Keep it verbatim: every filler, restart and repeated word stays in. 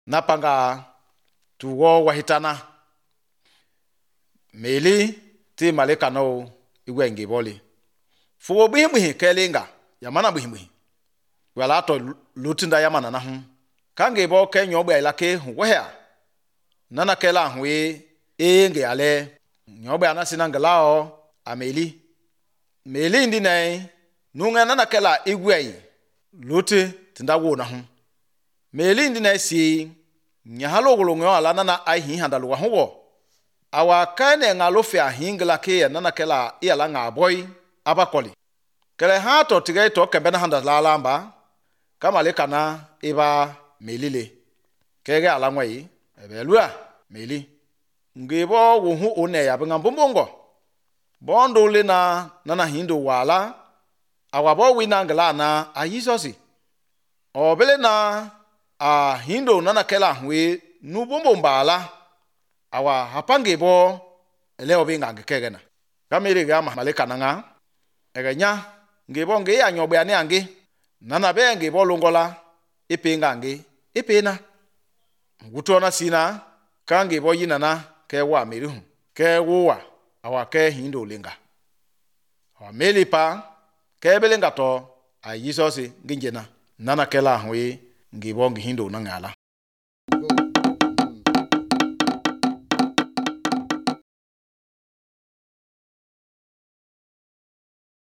napanga tuwo wahitana meli ti malika no igwe ngiboli fuwo bihimhi kelinga yamana bihimhi wala to lutinda yamana na hu kange bo kenyo gbe ilake hu wehia nana kela hu e nge ale nyobe anasina ngalao ameli meli ndi nai nunga nana kela igwe luti tinda wo na hu meli ndi nai si nyahalo golongo ala nana ai handalu wa ho awa kane ngalofe ahingla ke nana kela iala nga boy abakoli kele ha to tige to kembe na handa la lamba kama le kana iba melile kege ala nwai ebelua meli ngebo wo hu one ya benga bombongo bondo le na nana hindo wala awa bo wina ngala na ayisosi obele na a hindo nana kela hwe nu bombombala awa hapange bo ele obinga ngekegena kamere ga malika nanga eganya ngebo nge ya nyogbe ani ange nana be ngebo longola ipinga nge ipena ngutona sina kange bo yinana ke wa merihu ke wowa awa ke hindo linga awa melipa ke belenga to ayisosi nginjena nana kela hwe ngebo ngihindo nangala